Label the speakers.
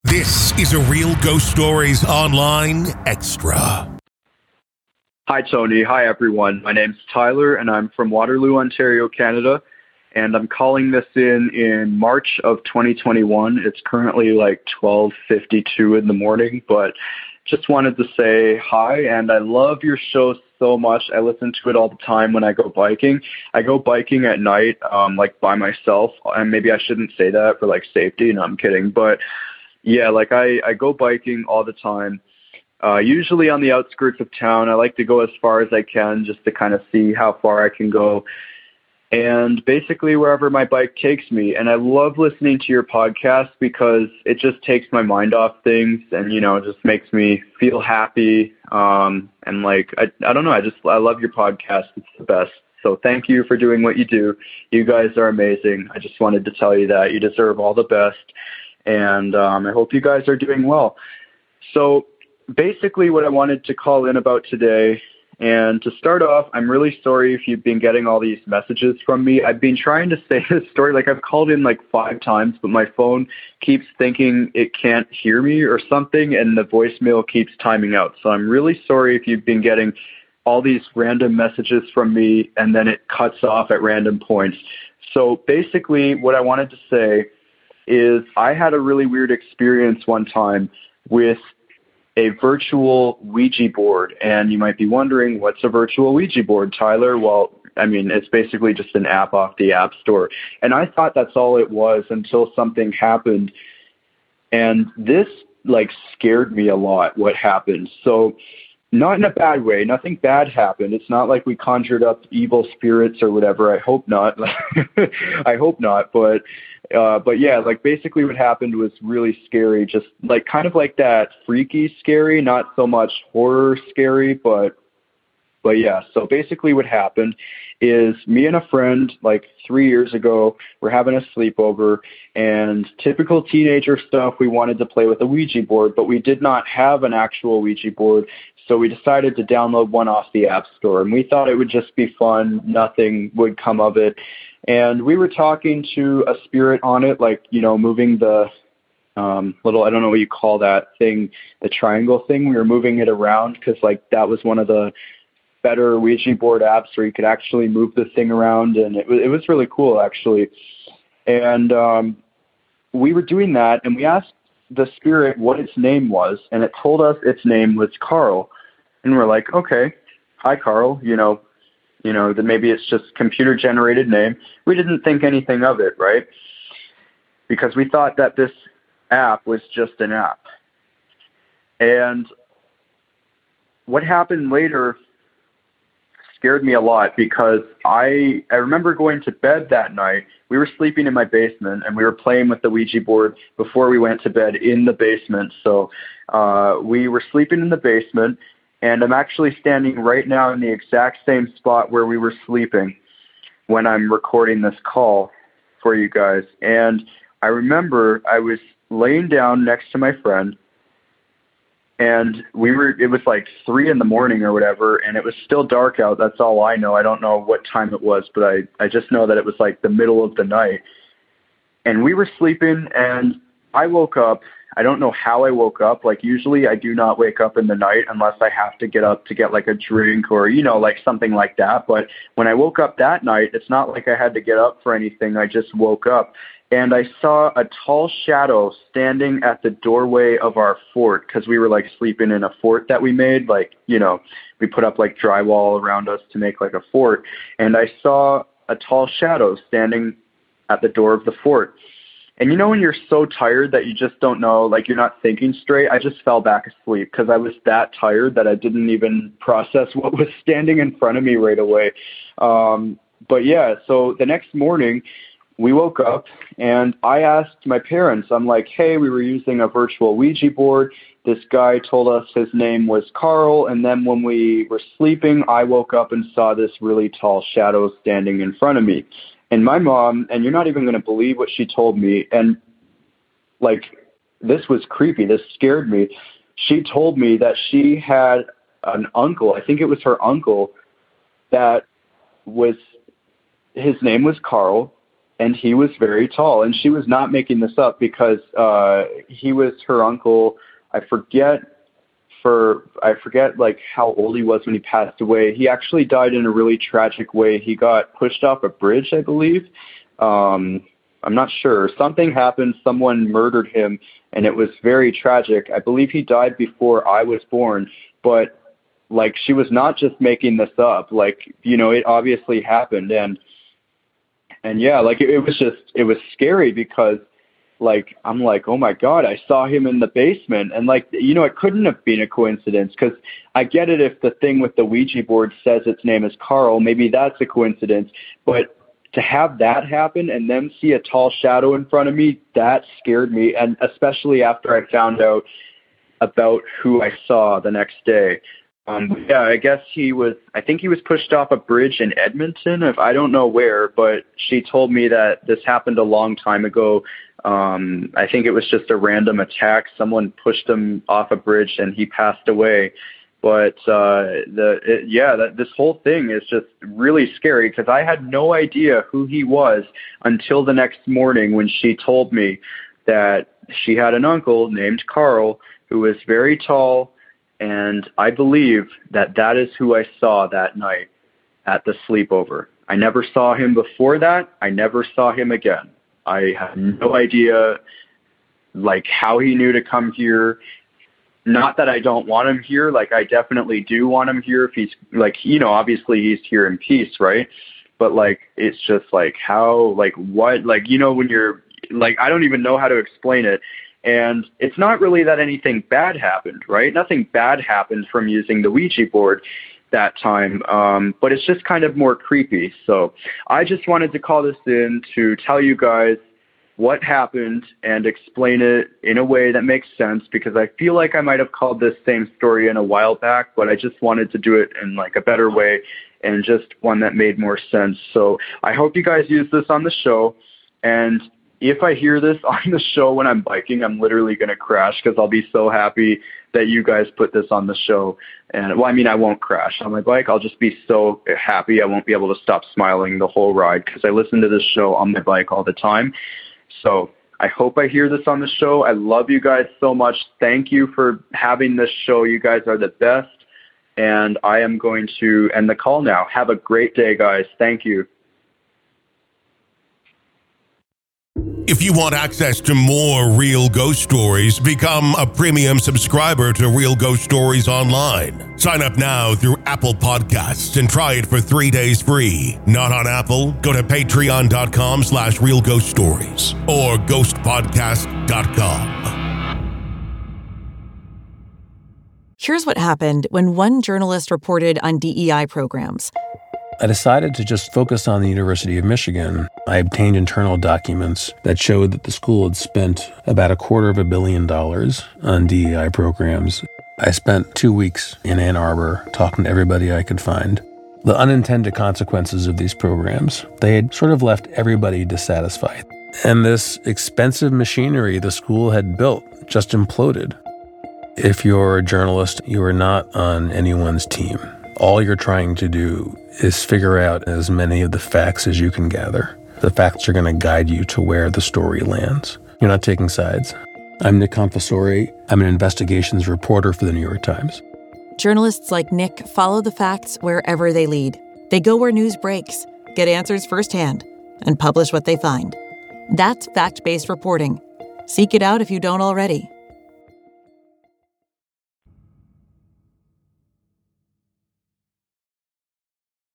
Speaker 1: This is a Real Ghost Stories Online Extra.
Speaker 2: Hi, Tony. Hi, everyone. My name's Tyler, and I'm from Waterloo, Ontario, Canada. And I'm calling this in March of 2021. It's currently like 12:52 in the morning, but just wanted to say hi, and I love your show so much. I listen to it all the time when I go biking. I go biking at night, like by myself, and maybe I shouldn't say that for like safety. No, I'm kidding. But yeah, like I go biking all the time. Usually on the outskirts of town. I like to go as far as I can just to kind of see how far I can go. And basically wherever my bike takes me. And I love listening to your podcast because it just takes my mind off things and, you know, just makes me feel happy. And like, I don't know, I love your podcast. It's the best. So thank you for doing what you do. You guys are amazing. I just wanted to tell you that you deserve all the best. And I hope you guys are doing well. So basically what I wanted to call in about today, and to start off, I'm really sorry if you've been getting all these messages from me. I've been trying to say this story, like I've called in like 5 times, but my phone keeps thinking it can't hear me or something, and the voicemail keeps timing out. So I'm really sorry if you've been getting all these random messages from me, and then it cuts off at random points. So basically what I wanted to say is I had a really weird experience one time with a virtual Ouija board. And you might be wondering, what's a virtual Ouija board, Tyler? Well, I mean, it's basically just an app off the App Store. And I thought that's all it was until something happened. And this like scared me a lot, what happened. So not in a bad way. Nothing bad happened. It's not like we conjured up evil spirits or whatever. I hope not. I hope not. But yeah, like basically what happened was really scary. Just like kind of like that freaky scary, not so much horror scary, but yeah. So basically what happened is me and a friend like 3 years ago, we're having a sleepover, and typical teenager stuff. We wanted to play with a Ouija board, but we did not have an actual Ouija board. So we decided to download one off the App Store, and we thought it would just be fun. Nothing would come of it. And we were talking to a spirit on it, like, you know, moving the little, I don't know what you call that thing, the triangle thing. We were moving it around because, like, that was one of the better Ouija board apps where you could actually move the thing around, and it was really cool, actually. And we were doing that, and we asked the spirit what its name was, and it told us its name was Carl. And we're like, okay, hi, Carl, you know, that maybe it's just computer-generated name. We didn't think anything of it, right? Because we thought that this app was just an app. And what happened later scared me a lot because I remember going to bed that night. We were sleeping in my basement, and we were playing with the Ouija board before we went to bed in the basement. So we were sleeping in the basement, and I'm actually standing right now in the exact same spot where we were sleeping when I'm recording this call for you guys. And I remember I was laying down next to my friend, and it was like 3 in the morning or whatever, and it was still dark out. That's all I know. I don't know what time it was, but I just know that it was like the middle of the night. And we were sleeping, and I woke up. I don't know how I woke up. Like, usually I do not wake up in the night unless I have to get up to get like a drink or, you know, like something like that. But when I woke up that night, it's not like I had to get up for anything. I just woke up, and I saw a tall shadow standing at the doorway of our fort, because we were like sleeping in a fort that we made. Like, you know, we put up like drywall around us to make like a fort. And I saw a tall shadow standing at the door of the fort. And you know when you're so tired that you just don't know, like you're not thinking straight? I just fell back asleep because I was that tired that I didn't even process what was standing in front of me right away. But yeah, so the next morning we woke up, and I asked my parents, I'm like, hey, we were using a virtual Ouija board. This guy told us his name was Carl, and then when we were sleeping, I woke up and saw this really tall shadow standing in front of me. And my mom, and you're not even going to believe what she told me, and like, this was creepy, this scared me. She told me that she had an uncle, I think it was her uncle, that was, his name was Carl, and he was very tall. And she was not making this up because he was her uncle. I forget like how old he was when he passed away. He actually died in a really tragic way. He got pushed off a bridge, I believe. I'm not sure. Something happened. Someone murdered him, and it was very tragic. I believe he died before I was born, but like she was not just making this up. Like, you know, it obviously happened. And yeah, like it was scary because like, I'm like, oh my God, I saw him in the basement. And like, you know, it couldn't have been a coincidence, because I get it if the thing with the Ouija board says its name is Carl, maybe that's a coincidence. But to have that happen and then see a tall shadow in front of me, that scared me. And especially after I found out about who I saw the next day. Yeah, I guess I think he was pushed off a bridge in Edmonton, I don't know where, but she told me that this happened a long time ago. I think it was just a random attack. Someone pushed him off a bridge and he passed away. But this whole thing is just really scary, because I had no idea who he was until the next morning when she told me that she had an uncle named Carl who was very tall, and I believe that is who I saw that night at the sleepover. I never saw him before that. I never saw him again. I have no idea, like, how he knew to come here. Not that I don't want him here. Like, I definitely do want him here if he's, like, you know, obviously he's here in peace, right? But, like, it's just, like, how, like, what, like, you know, when you're, like, I don't even know how to explain it. And it's not really that anything bad happened, right? Nothing bad happened from using the Ouija board that time, but it's just kind of more creepy. So I just wanted to call this in to tell you guys what happened and explain it in a way that makes sense, because I feel like I might have called this same story in a while back, but I just wanted to do it in like a better way and just one that made more sense. So I hope you guys use this on the show. And if I hear this on the show when I'm biking, I'm literally going to crash, because I'll be so happy that you guys put this on the show. And well, I mean, I won't crash on my bike. I'll just be so happy. I won't be able to stop smiling the whole ride, because I listen to this show on my bike all the time. So I hope I hear this on the show. I love you guys so much. Thank you for having this show. You guys are the best. And I am going to end the call now. Have a great day, guys. Thank you.
Speaker 1: If you want access to more Real Ghost Stories, become a premium subscriber to Real Ghost Stories Online. Sign up now through Apple Podcasts and try it for 3 days free. Not on Apple? Go to patreon.com/Real Ghost Stories or ghostpodcast.com.
Speaker 3: Here's what happened when one journalist reported on DEI programs.
Speaker 4: I decided to just focus on the University of Michigan. I obtained internal documents that showed that the school had spent about $250 million on DEI programs. I spent 2 weeks in Ann Arbor talking to everybody I could find. The unintended consequences of these programs, they had sort of left everybody dissatisfied. And this expensive machinery the school had built just imploded. If you're a journalist, you are not on anyone's team. All you're trying to do is figure out as many of the facts as you can gather. The facts are going to guide you to where the story lands. You're not taking sides. I'm Nick Confessori. I'm an investigations reporter for the New York Times.
Speaker 3: Journalists like Nick follow the facts wherever they lead. They go where news breaks, get answers firsthand, and publish what they find. That's fact-based reporting. Seek it out if you don't already.